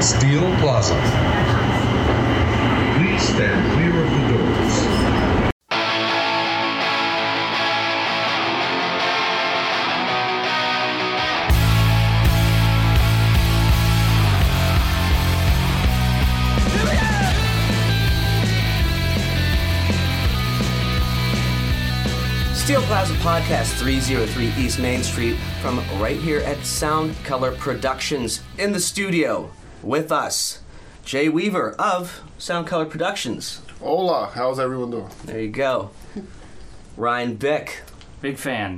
Steel Plaza. Please stand clear of the doors. Steel Plaza Podcast, 303 East Main Street, from right here at Sound Color Productions. In the studio with us, Jay Weaver of Sound Color Productions. Hola, how's everyone doing? There you go. Ryan Bick. Big fan.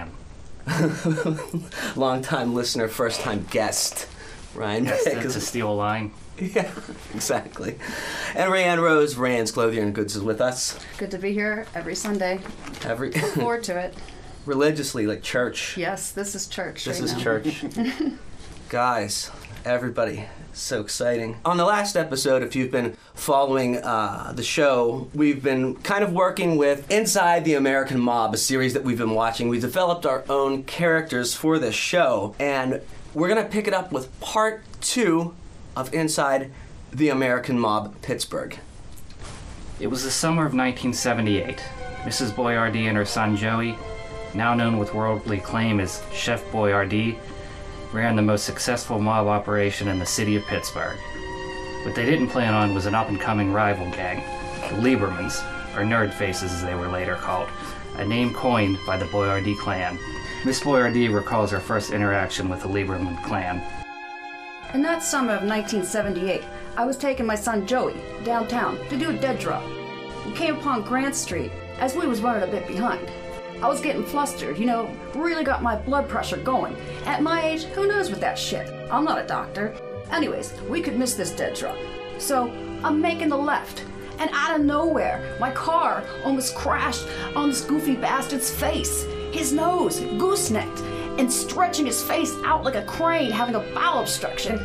Long-time listener, first-time guest. Ryan Yes, Bick. that's a steel line. Yeah, exactly. And Rayanne Rose, Rayanne's Clothier and Goods, is with us. Good to be here every Sunday. Look forward to it. Religiously, like church. Yes, this is church. This right is now. church. Guys, everybody, so exciting. On the last episode, if you've been following the show, we've been kind of working with Inside the American Mob, a series that we've been watching. We developed our own characters for this show, and we're going to pick it up with part 2 of Inside the American Mob Pittsburgh. It was the summer of 1978. Mrs. Boyardee and her son Joey, now known with worldly acclaim as Chef Boyardee, ran the most successful mob operation in the city of Pittsburgh. What they didn't plan on was an up-and-coming rival gang, the Liebermans, or Nerd Faces as they were later called, a name coined by the Boyardee clan. Miss Boyardee recalls her first interaction with the Lieberman clan. In that summer of 1978, I was taking my son Joey downtown to do a dead drop. We came upon Grant Street as we was running a bit behind. I was getting flustered, really got my blood pressure going. At my age, who knows with that shit? I'm not a doctor. Anyways, we could miss this dead drop. So I'm making the left, and out of nowhere, my car almost crashed on this goofy bastard's face. His nose goosenecked and stretching his face out like a crane having a bowel obstruction,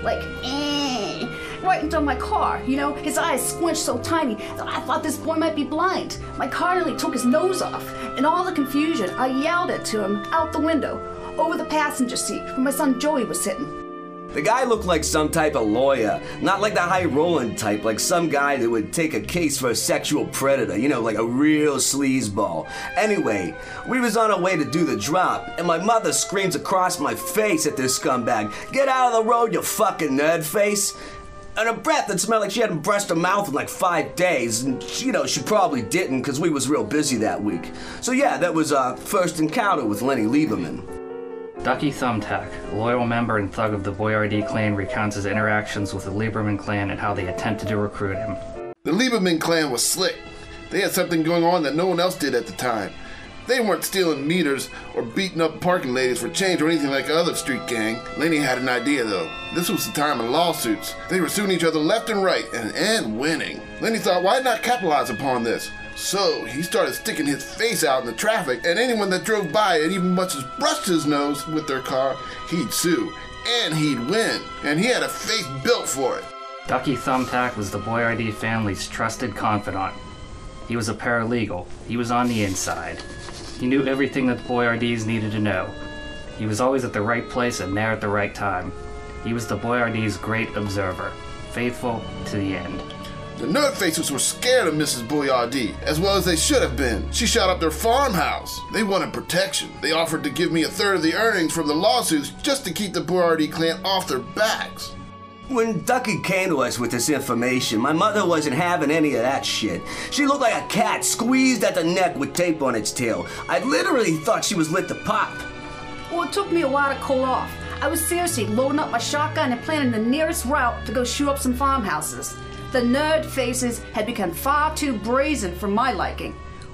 right into my car. His eyes squinched so tiny that I thought this boy might be blind. My car nearly took his nose off. In all the confusion, I yelled it to him out the window, over the passenger seat where my son Joey was sitting. The guy looked like some type of lawyer, not like the high-rolling type, like some guy that would take a case for a sexual predator, like a real sleazeball. Anyway, we was on our way to do the drop, and my mother screams across my face at this scumbag, "Get out of the road, you fucking nerd face!" And her breath that smelled like she hadn't brushed her mouth in like 5 days, and she probably didn't because we was real busy that week. So yeah, that was our first encounter with Lenny Lieberman. Ducky Thumbtack, a loyal member and thug of the Boyardee clan, recounts his interactions with the Lieberman clan and how they attempted to recruit him. The Lieberman clan was slick. They had something going on that no one else did at the time. They weren't stealing meters or beating up parking ladies for change or anything like other street gang. Lenny had an idea though. This was the time of lawsuits. They were suing each other left and right and winning. Lenny thought, why not capitalize upon this? So he started sticking his face out in the traffic, and anyone that drove by and even much as brushed his nose with their car, he'd sue. And he'd win. And he had a face built for it. Ducky Thumbtack was the Boyardee family's trusted confidant. He was a paralegal. He was on the inside. He knew everything that the Boyardees needed to know. He was always at the right place and there at the right time. He was the Boyardees' great observer, faithful to the end. The Nerd Faces were scared of Mrs. Boyardee, as well as they should have been. She shot up their farmhouse. They wanted protection. They offered to give me 1/3 of the earnings from the lawsuits just to keep the Boyardee clan off their backs. When Ducky came to us with this information, my mother wasn't having any of that shit. She looked like a cat squeezed at the neck with tape on its tail. I literally thought she was lit to pop. Well, it took me a while to cool off. I was seriously loading up my shotgun and planning the nearest route to go shoot up some farmhouses. The Nerd Faces had become far too brazen for my liking.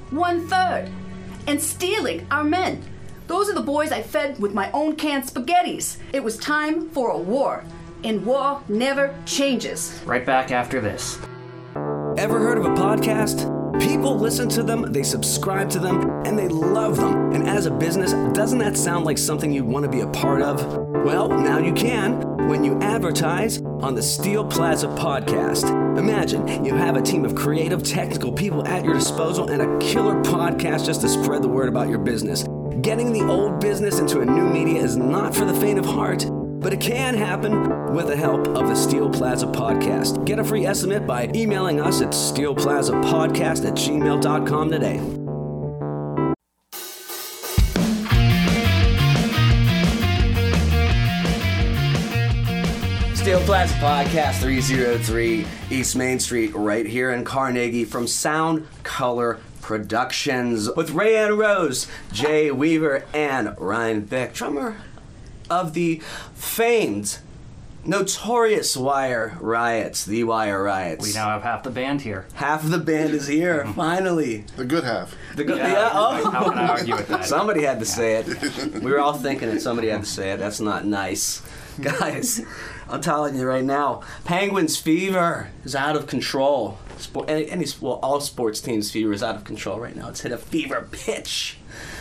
1/3. And stealing our men. Those are the boys I fed with my own canned spaghettis. It was time for a war. And war never changes. Right back after this. Ever heard of a podcast? People listen to them, they subscribe to them, and they love them. And as a business, doesn't that sound like something you'd want to be a part of? Well, now you can when you advertise on the Steel Plaza podcast. Imagine you have a team of creative, technical people at your disposal and a killer podcast just to spread the word about your business. Getting the old business into a new media is not for the faint of heart. but it can happen with the help of the Steel Plaza Podcast. Get a free estimate by emailing us at steelplazapodcast@gmail.com today. Steel Plaza Podcast, 303 East Main Street, right here in Carnegie, from Sound Color Productions, with Rayanne Rose, Jay Weaver, and Ryan Beck, drummer of the famed, notorious Wire Riots, the Wire Riots. We now have half the band here. Half of the band is here, finally. The good half. How can I argue with that? Somebody had to say it. We were all thinking it. Somebody had to say it. That's not nice. Guys, I'm telling you right now, Penguins fever is out of control. All sports teams' fever is out of control right now. It's hit a fever pitch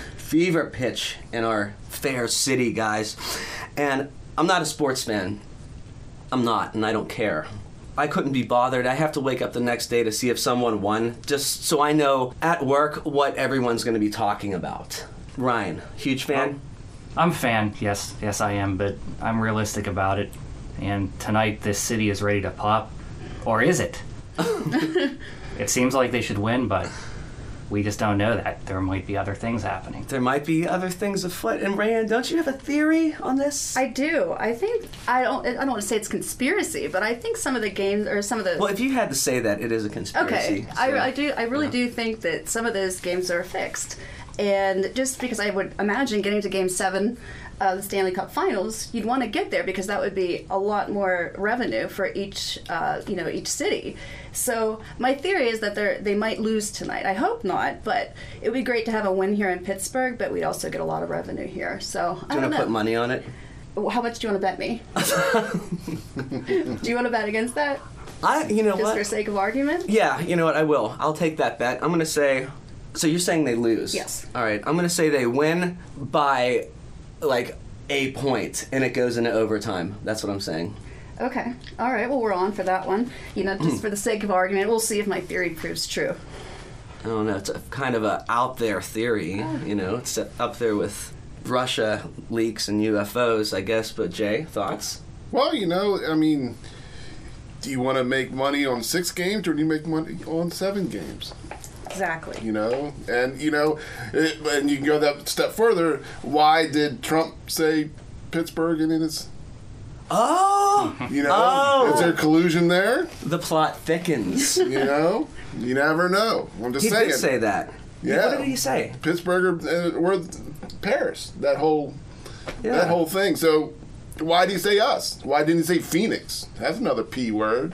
in our fair city, guys. And I'm not a sports fan. I'm not, and I don't care. I couldn't be bothered. I have to wake up the next day to see if someone won, just so I know at work what everyone's going to be talking about. Ryan, huge fan? I'm a fan, yes I am, but I'm realistic about it. And tonight, this city is ready to pop. Or is it? It seems like they should win, but we just don't know that. There might be other things happening. There might be other things afoot. And Rayanne, don't you have a theory on this? I do. I think I don't want to say it's conspiracy, but I think some of the games or some of the Well, if you had to say that, it is a conspiracy. Okay, So. I really do think that some of those games are fixed, and just because I would imagine getting to Game 7 of the Stanley Cup Finals, you'd want to get there because that would be a lot more revenue for each city. So my theory is that they might lose tonight. I hope not, but it would be great to have a win here in Pittsburgh. But we'd also get a lot of revenue here. So I Do you don't want know. to put money on it? How much do you want to bet me? Do you want to bet against that? You know Just what? for sake of argument? Yeah, you know what? I will. I'll take that bet. I'm going to say... So you're saying they lose? Yes. All right. I'm going to say they win by, like, a point, and it goes into overtime. That's what I'm saying. Okay. All right. Well, we're on for that one. Just for the sake of argument, we'll see if my theory proves true. I don't know. It's a kind of a out there theory. It's up there with Russia leaks and UFOs, I guess. But Jay, thoughts? Well, I mean, do you want to make money on 6 games or do you make money on 7 games? Exactly. And you can go that step further. Why did Trump say Pittsburgh in his? Oh! Is there collusion there? The plot thickens. You never know. I'm just He saying. did say that. Yeah. What did he say? Pittsburgh or Paris. That whole thing. So why did he say us? Why didn't he say Phoenix? That's another P word.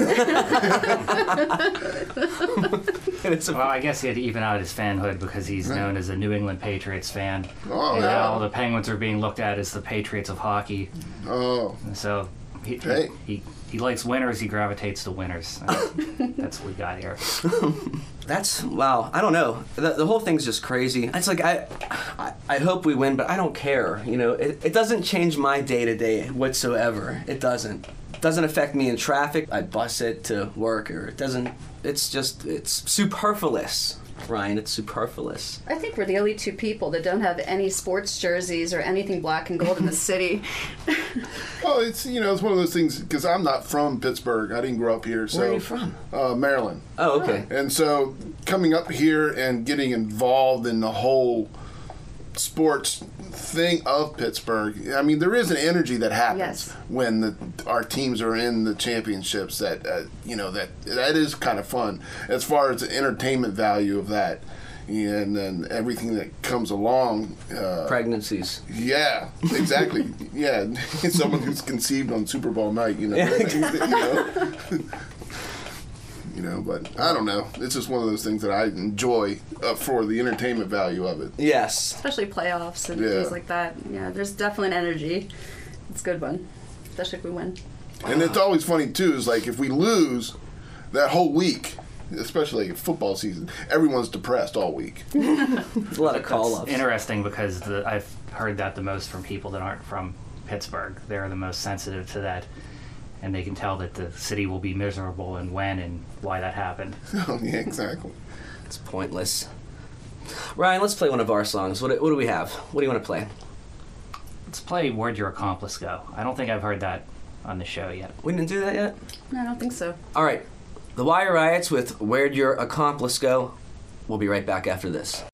Well, I guess he had to even out his fanhood because he's known as a New England Patriots fan. Oh, and yeah. now the Penguins are being looked at as the Patriots of hockey. Oh. So he likes winners, he gravitates to winners. That's what we got here. Wow. I don't know. The whole thing's just crazy. It's like I hope we win, but I don't care. It doesn't change my day to day whatsoever. It doesn't. It doesn't affect me in traffic. I bus it to work, or it doesn't. It's superfluous. Ryan, it's superfluous. I think we're the only two people that don't have any sports jerseys or anything black and gold in the city. Well, it's it's one of those things because I'm not from Pittsburgh. I didn't grow up here. So, Where are you from? Maryland. Oh, okay. And so coming up here and getting involved in the whole sports thing of Pittsburgh, I mean, there is an energy that happens Yes. when our teams are in the championships that that is kind of fun as far as the entertainment value of that and then everything that comes along. Pregnancies. Yeah, exactly. Yeah, someone who's conceived on Super Bowl night, but I don't know. It's just one of those things that I enjoy for the entertainment value of it. Yes. Especially playoffs and Yeah. things like that. Yeah, there's definitely an energy. It's a good one, especially if we win. And it's always funny, too, is like if we lose that whole week, especially football season, everyone's depressed all week. There's a lot of That's call-ups. interesting because I've heard that the most from people that aren't from Pittsburgh. They're the most sensitive to that. And they can tell that the city will be miserable and when and why that happened. Oh, yeah, exactly. It's pointless. Ryan, let's play one of our songs. What do we have? What do you want to play? Let's play Where'd Your Accomplice Go? I don't think I've heard that on the show yet. We didn't do that yet? No, I don't think so. All right. The Wire Riots with Where'd Your Accomplice Go? We'll be right back after this.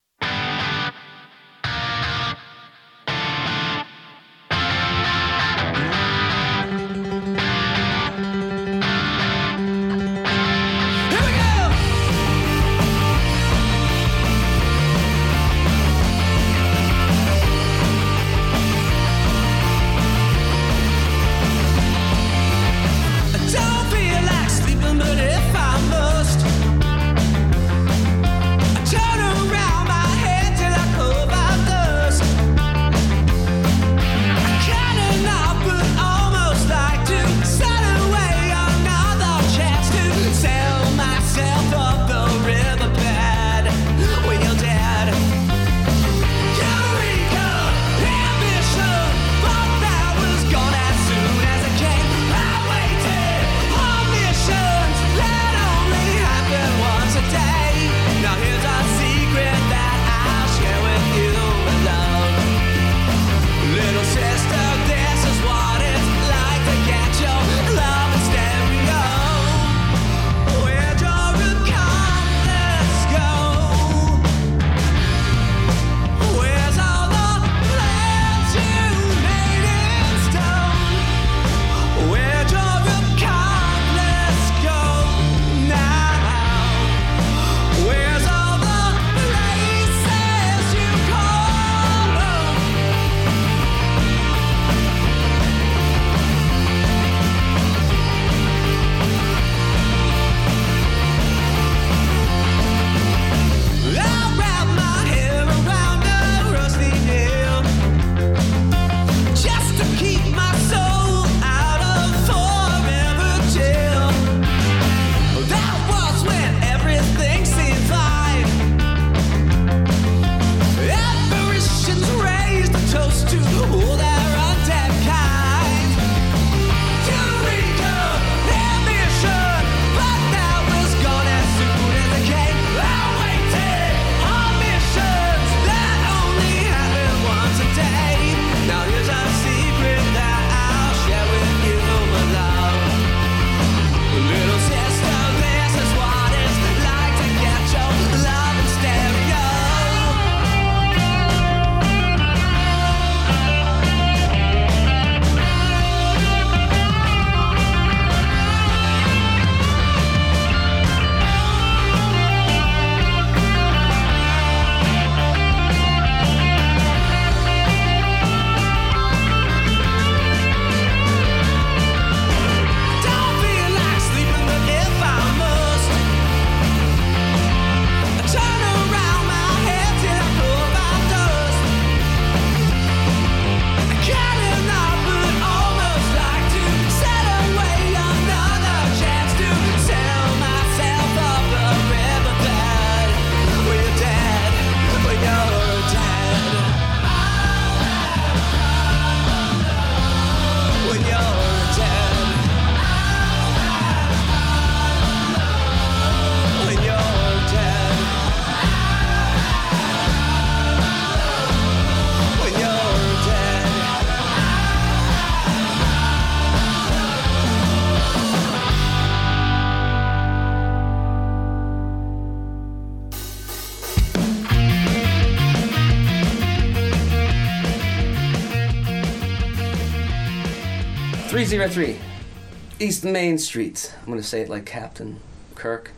.303 East Main Street. I'm going to say it like Captain Kirk.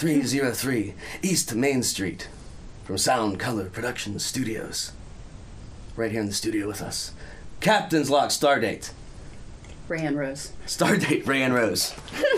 303 East Main Street from Sound Color Production Studios. Right here in the studio with us. Captain's Log Stardate. Rayan Rose. Stardate Rayan Rose.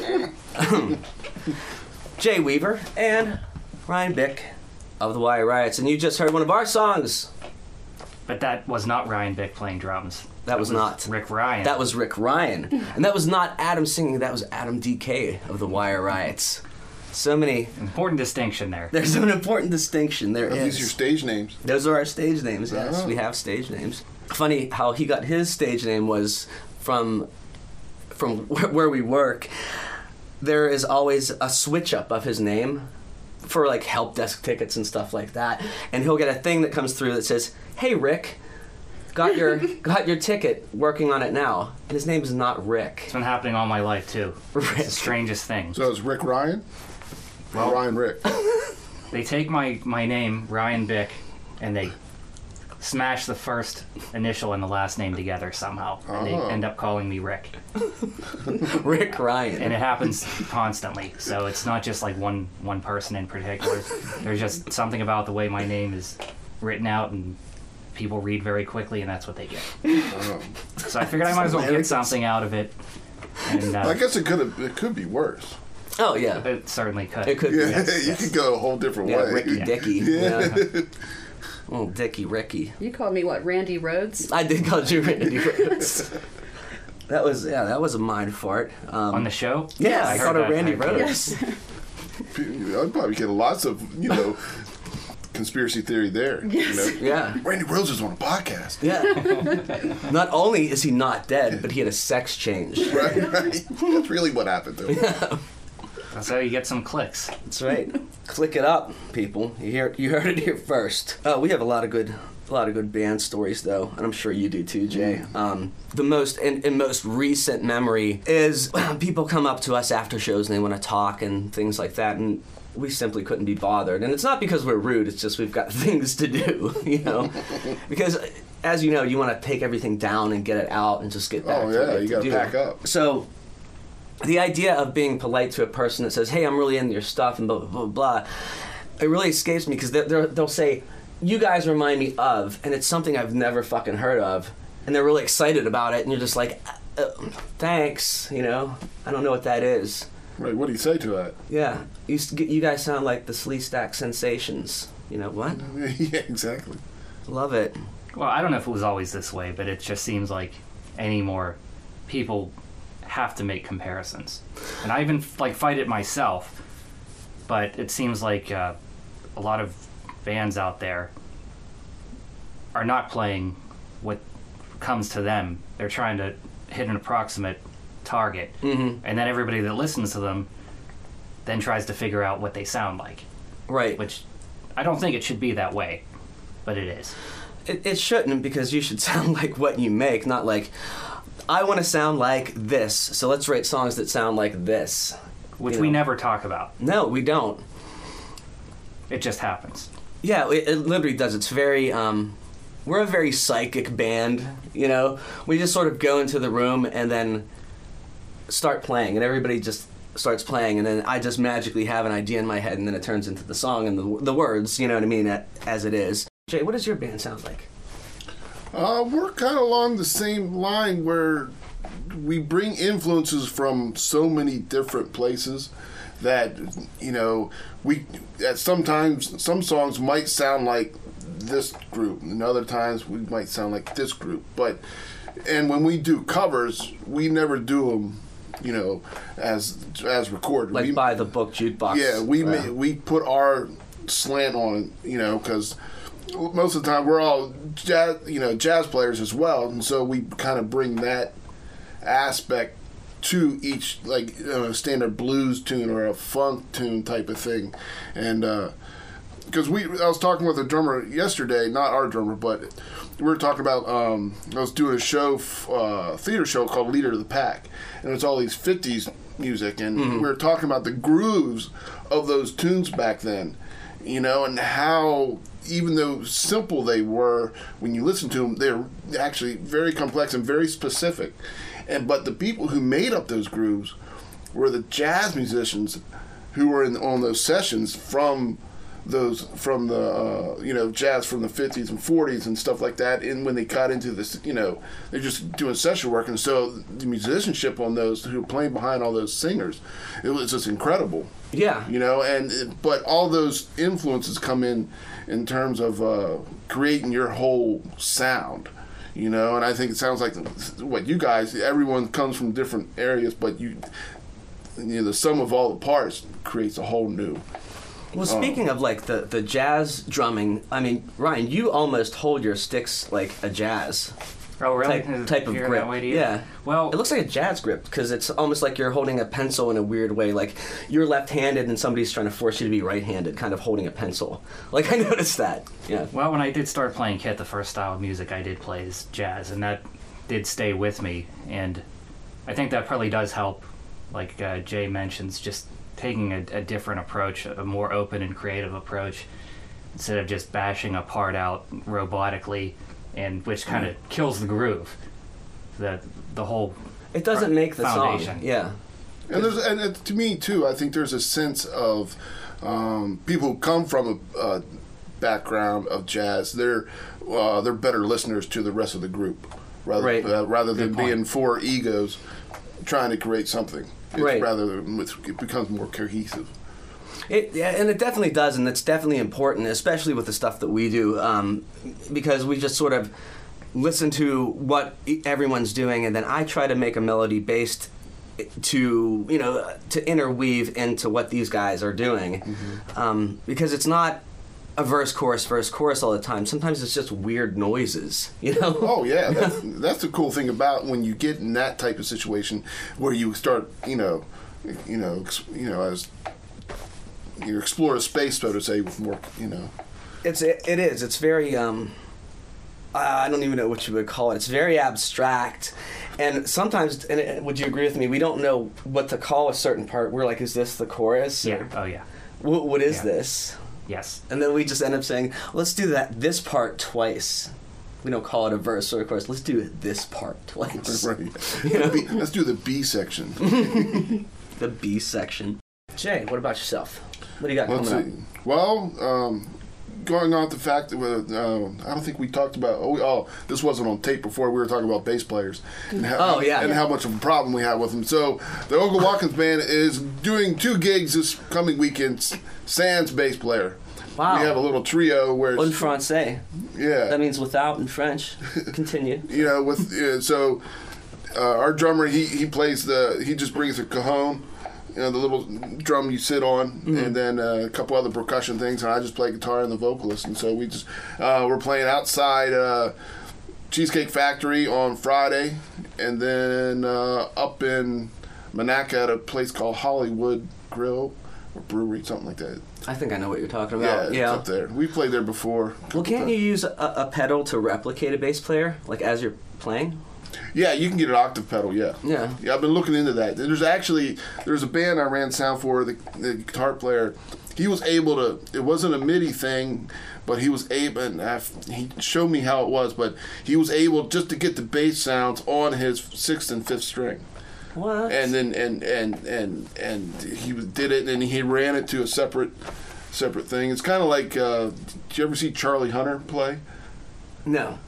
Jay Weaver and Ryan Bick of the Wire Riots. And you just heard one of our songs. But that was not Ryan Bick playing drums. That was not. Rick Ryan. That was Rick Ryan. And that was not Adam singing, that was Adam DK of the Wire Riots. So many... Important distinction there. There's an important distinction, there is. These are your stage names. Those are our stage names, yes. Oh. We have stage names. Funny how he got his stage name was from where we work. There is always a switch up of his name for like help desk tickets and stuff like that. And he'll get a thing that comes through that says, "Hey Rick, got your ticket, working on it now. And his name is not Rick. It's been happening all my life, too. Rick. It's the strangest thing. So it's Rick Ryan? Or Ryan Rick? They take my name, Ryan Bick, and they smash the first initial and the last name together somehow. And they end up calling me Rick. Rick Ryan. And it happens constantly. So it's not just like one person in particular. There's just something about the way my name is written out, and people read very quickly, and that's what they get. So I figured I might as well get something out of it. And I guess it could be worse. Oh, yeah. it certainly could. It could be. You could go a whole different way. Ricky Dicky. Yeah. Oh, Dicky Ricky. You called me what, Randy Rhodes? I did call you Randy Rhodes. That was a mind fart. On the show? Yeah, I heard called her that. Randy Rhodes. Yes. I'd probably get lots of, conspiracy theory there. Yes. Yeah. Randy Rhodes is on a podcast. Yeah. Not only is he not dead, but he had a sex change. Right. That's really what happened to him. That's how you get some clicks. That's right. Click it up, people. You heard it here first. We have a lot of good band stories, though, and I'm sure you do too, Jay. The most recent memory is people come up to us after shows and they want to talk and things like that, and we simply couldn't be bothered. And it's not because we're rude; it's just we've got things to do, Because, as you know, you want to take everything down and get it out and just get back. Oh to yeah, what you got to do. pack up. So, the idea of being polite to a person that says, "Hey, I'm really into your stuff," and blah blah blah blah, it really escapes me because they'll say, "You guys remind me of," and it's something I've never fucking heard of, and they're really excited about it, and you're just like, "Thanks," I don't know what that is. Right, what do you say to that? Yeah, you guys sound like the Sleestack Sensations. What? Yeah, exactly. Love it. Well, I don't know if it was always this way, but it just seems like anymore people have to make comparisons. And I even fight it myself, but it seems like a lot of bands out there are not playing what comes to them. They're trying to hit an approximate target, and then everybody that listens to them then tries to figure out what they sound like. Right. Which I don't think it should be that way, but it is. It shouldn't, because you should sound like what you make, not like, I want to sound like this, so let's write songs that sound like this. Which we never talk about. No, we don't. It just happens. Yeah, it literally does. It's very, we're a very psychic band, We just sort of go into the room and then start playing, and everybody just starts playing, and then I just magically have an idea in my head, and then it turns into the song and the words, you know what I mean, as it is. Jay, what does your band sound like? We're kind of along the same line where we bring influences from so many different places that, sometimes some songs might sound like this group, and other times we might sound like this group. And when we do covers, we never do them, as recorded. Like by the book jukebox. Yeah, we put our slant on it, because most of the time we're all jazz players as well, and so we kind of bring that aspect to each, like a standard blues tune or a funk tune type of thing. And because I was talking with a drummer yesterday, not our drummer, but we were talking about I was doing a theater show called Leader of the Pack, and it's all these 50s music, and we were talking about the grooves of those tunes back then, and how, even though simple they were, when you listen to them, they're actually very complex and very specific. But the people who made up those grooves were the jazz musicians who were on those sessions from the jazz from the 50s and 40s and stuff like that. And when they got into this, they're just doing session work, and so the musicianship on those who were playing behind all those singers, it was just incredible. Yeah. But all those influences come in terms of creating your whole sound. And I think it sounds like what you guys, everyone comes from different areas, but the sum of all the parts creates a whole new. Well, speaking of like the jazz drumming, I mean, Ryan, you almost hold your sticks like a jazz. Oh, really? type of You're grip. that way to you? Yeah. Well, It looks like a jazz grip because it's almost like you're holding a pencil in a weird way. Like you're left-handed and somebody's trying to force you to be right-handed, kind of holding a pencil. Like I noticed that. Yeah. well, when I did start playing kit, the first style of music I did play is jazz, and that did stay with me. And I think that probably does help, like Jay mentions, just taking a different approach, a more open and creative approach, instead of just bashing a part out robotically, and which kind of kills the groove. The whole It doesn't make the foundation. song. Yeah. And to me too, I think there's a sense of people who come from a background of jazz. They're better listeners to the rest of the group, rather than being four egos trying to create something. Right. It becomes more cohesive. Yeah, and it definitely does, and it's definitely important, especially with the stuff that we do, because we just sort of listen to what everyone's doing, and then I try to make a melody based to interweave into what these guys are doing, because it's not a verse, chorus all the time. Sometimes it's just weird noises, Oh yeah, that's the cool thing about when you get in that type of situation where you start, as you explore a space, so to say, with more, It is. It's very. I don't even know what you would call it. It's very abstract, and sometimes, would you agree with me? We don't know what to call a certain part. We're like, is this the chorus? Yeah. Or, Oh, yeah. what is Yeah. this? Yes. And then we just end up saying, let's do this part twice. We don't call it a verse or a chorus. Let's do this part twice. right. Let's do the B section. The B section. Jay, what about yourself? What do you got Let's coming see. Well, going on the fact that I don't think we talked about. This wasn't on tape before. We were talking about bass players and how much of a problem we have with them. So the Ogle Watkins Band is doing 2 gigs this coming weekend. Sans bass player. Wow. We have a little trio where En français. yeah. That means without in French. Continue. Our drummer he plays he just brings the cajon. The little drum you sit on, and then a couple other percussion things, and I just play guitar and the vocalist. And so we just we're playing outside Cheesecake Factory on Friday, and then up in Monaca at a place called Hollywood Grill or Brewery, something like that. I think I know what you're talking about. It's up there. We played there before. Well, can't you use a pedal to replicate a bass player, like as you're playing? Yeah, you can get an octave pedal, yeah. Yeah. Yeah, I've been looking into that. There's a band I ran sound for, the guitar player, he was able to, it wasn't a MIDI thing, but he was able, and he showed me how it was, but he was able just to get the bass sounds on his 6th and 5th string. What? And then, and he did it, and he ran it to a separate thing. It's kind of like, did you ever see Charlie Hunter play? No.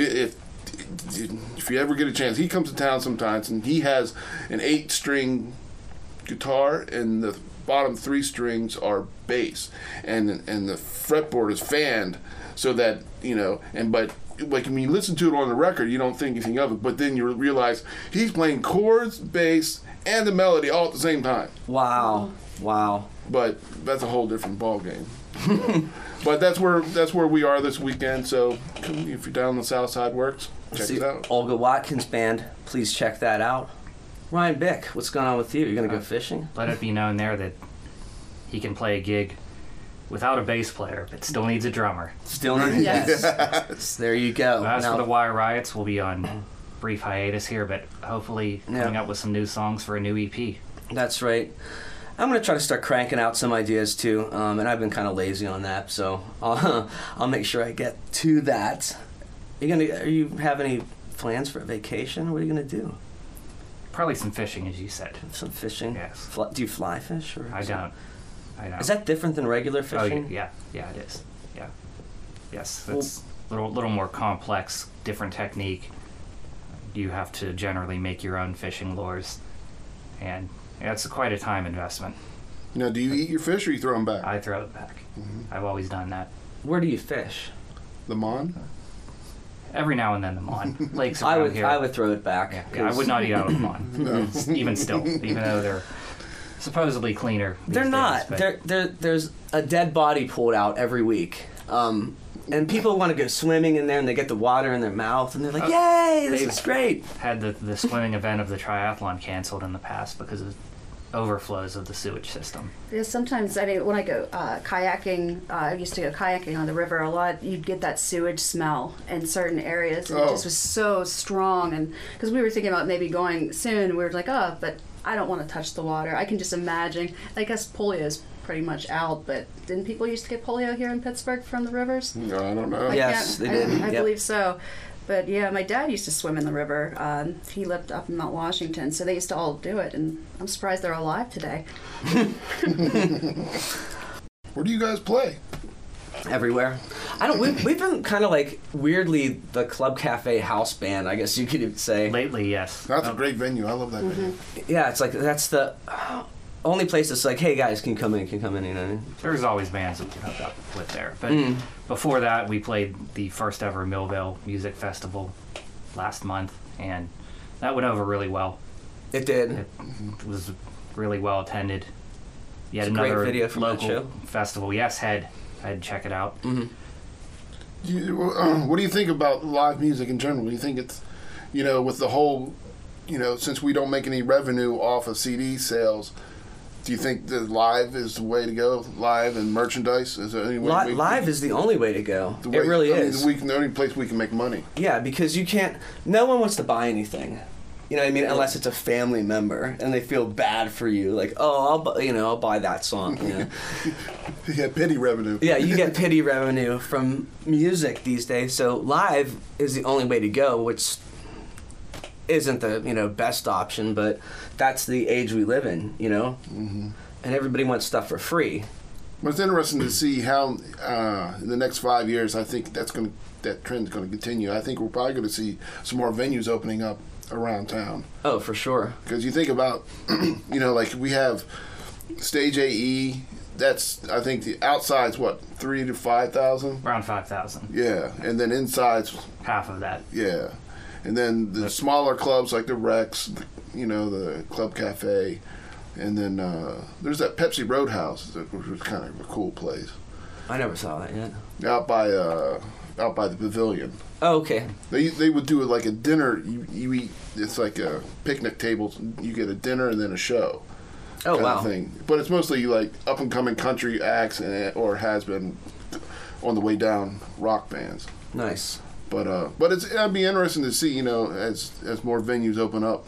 If you ever get a chance, he comes to town sometimes, and he has an 8-string guitar, and the bottom 3 strings are bass, and the fretboard is fanned, so that but like when you listen to it on the record, you don't think anything of it, but then you realize he's playing chords, bass, and the melody all at the same time. Wow. But that's a whole different ball game. But that's where we are this weekend. So if you're down on the South Side Works, check it out. Olga Watkins Band, please check that out. Ryan Bick, what's going on with you? You're gonna go fishing? Let it be known there that he can play a gig without a bass player, but still needs a drummer. Still need Yes. There you go. As Now- for the Wire Riots, we'll be on brief hiatus here, but hopefully coming up with some new songs for a new EP. That's right. I'm going to try to start cranking out some ideas too, and I've been kind of lazy on that, so I'll make sure I get to that. Are you have any plans for a vacation? What are you going to do? Probably some fishing, as you said. Some fishing? Yes. Do you fly fish? Or I don't. Is that different than regular Oh, fishing? yeah, it is. Yeah. Yes, it's a little more complex, different technique. You have to generally make your own fishing lures, and it's quite a time investment. Now, do you eat your fish or you throw them back? I throw it back. I've always done that. Where do you fish? The Mon? Every now and then, the Mon lakes I around here. would throw it back. Yeah, I would not eat out of the Mon. No. Even still, even though they're supposedly cleaner. these They're days, not. but There's a dead body pulled out every week. And people want to go swimming in there, and they get the water in their mouth, and they're like, "Yay, this is great!" Had the swimming event of the triathlon canceled in the past because of overflows of the sewage system. Yeah, sometimes, I mean, when I go kayaking, I used to go kayaking on the river a lot, you'd get that sewage smell in certain areas. And It just was so strong. And because we were thinking about maybe going soon, we were like, oh, but I don't want to touch the water. I can just imagine. I guess polio is pretty much out, but didn't people used to get polio here in Pittsburgh from the rivers? No, I don't know. Yes, they did. I Yep. believe so. But yeah, my dad used to swim in the river. He lived up in Mount Washington, so they used to all do it, and I'm surprised they're alive today. Where do you guys play? Everywhere. I don't. We've been kind of like weirdly the Club Cafe house band, I guess you could say. Lately, yes. That's a great venue. I love that venue. Yeah, it's like that's the only place that's like, hey guys, can come in, you know what I mean? There's always bands that we hook up with there. But before that, we played the first ever Millville Music Festival last month, and that went over really well. It did. It was really well attended. Yet It's a great another video from that local show. festival. Yes, I'd check it out. What do you think about live music in general? Do you think it's, with the whole, since we don't make any revenue off of CD sales, do you think that live is the way to go? Live and merchandise? Is there any way Live is the only way to go. It really is. The only place we can make money. Yeah, because you can't. No one wants to buy anything. You know what I mean? Unless it's a family member and they feel bad for you, like, oh, I'll buy that song. You know? You get pity revenue. Yeah, you get pity revenue from music these days. So live is the only way to go, which isn't the best option, but that's the age we live in. And everybody wants stuff for free. Well, it's interesting to see how in the next 5 years, I think that trend's going to continue. I think we're probably going to see some more venues opening up around town. Oh, for sure. Because you think about, like we have Stage AE. That's, I think the outside's what, 3,000 to 5,000. Around 5,000. Yeah, and then inside's Half of that. yeah, and then the smaller clubs like the Rex, the Club Cafe, and then there's that Pepsi Roadhouse, which was kind of a cool place I never saw that yet. out by the Pavilion. Oh, okay. They would do it like a dinner. You eat. It's like a picnic table. You get a dinner and then a show. Oh, kind wow. of thing. But it's mostly like up and coming country acts or has been on the way down rock bands. Nice. But it'd be interesting to see, as more venues open up,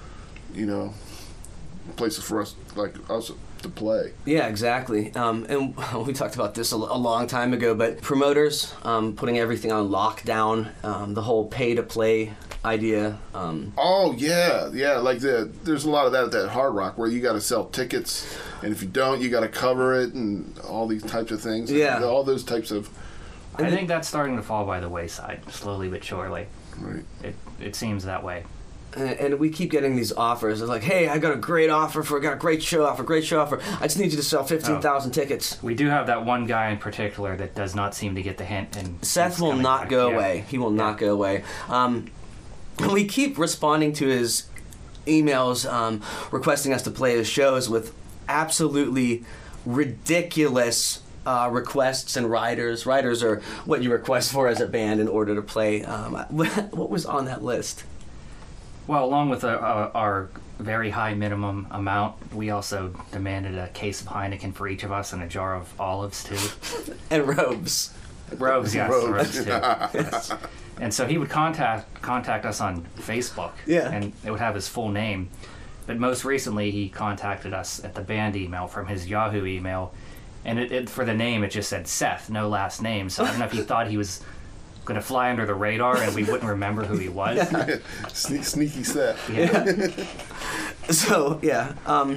places for us like us to play. Yeah, exactly. And we talked about this a long time ago, but promoters putting everything on lockdown, the whole pay-to-play idea. Oh yeah, like there's a lot of that at that Hard Rock where you got to sell tickets, and if you don't, you got to cover it, and all these types of things. Yeah, all those types of. I think that's starting to fall by the wayside, slowly but surely. Right. It seems that way. And we keep getting these offers. It's like, hey, I got a great offer got a great show offer. I just need you to sell 15,000 tickets. We do have that one guy in particular that does not seem to get the hint. And Seth will not go away. He will not go away. We keep responding to his emails requesting us to play his shows with absolutely ridiculous requests and riders. Riders are what you request for as a band in order to play. What was on that list? Well, along with our very high minimum amount, we also demanded a case of Heineken for each of us and a jar of olives, too. And robes. Robes, yes. Robes. Robes, too. Yes. And so he would contact us on Facebook. Yeah. And it would have his full name. But most recently, he contacted us at the band email from his Yahoo email. And for the name, it just said Seth, no last name. So I don't know if he thought he was going to fly under the radar and we wouldn't remember who he was. Sneaky Seth. Yeah. So, yeah.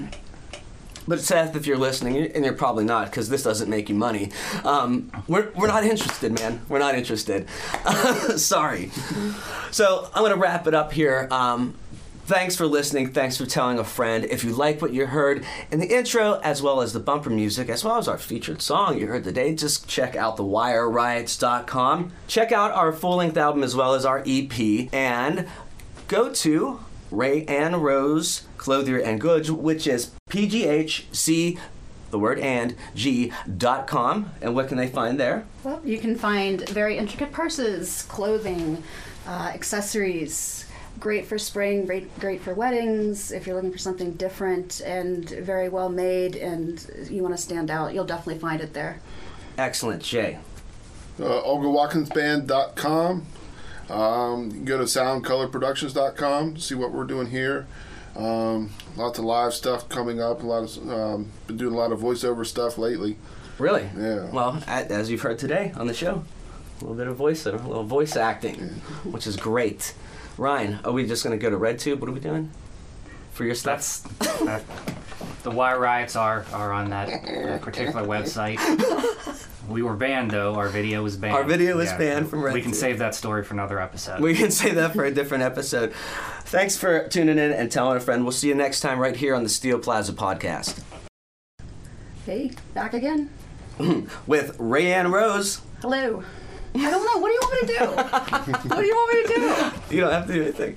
But Seth, if you're listening, and you're probably not because this doesn't make you money, we're not interested, man. We're not interested. Sorry. So I'm going to wrap it up here. Thanks for listening. Thanks for telling a friend. If you like what you heard in the intro, as well as the bumper music, as well as our featured song you heard today, just check out thewireriots.com. Check out our full-length album as well as our EP, and go to Ray and Rose Clothier and Goods, which is PGHC the word and, G.com. And what can they find there? Well, you can find very intricate purses, clothing, accessories. Great for spring, great for weddings. If you're looking for something different and very well made and you want to stand out, you'll definitely find it there. Excellent. Jay? OlgaWatkinsBand.com. You can go to SoundColorProductions.com to see what we're doing here. Lots of live stuff coming up. Been doing a lot of voiceover stuff lately. Really? Yeah. Well, as you've heard today on the show, a little bit of voiceover, a little voice acting, which is great. Ryan, are we just going to go to RedTube? What are we doing for your stuff? The Wire Riots are on that particular website. We were banned, though. Our video was banned. Our video is banned from RedTube. We can save that story for another episode. We can save that for a different episode. Thanks for tuning in and telling a friend. We'll see you next time right here on the Steel Plaza Podcast. Hey, back again. With Rayanne Rose. Hello. I don't know. What do you want me to do? What do you want me to do? You don't have to do anything.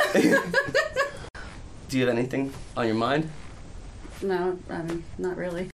Do you have anything on your mind? No, not really.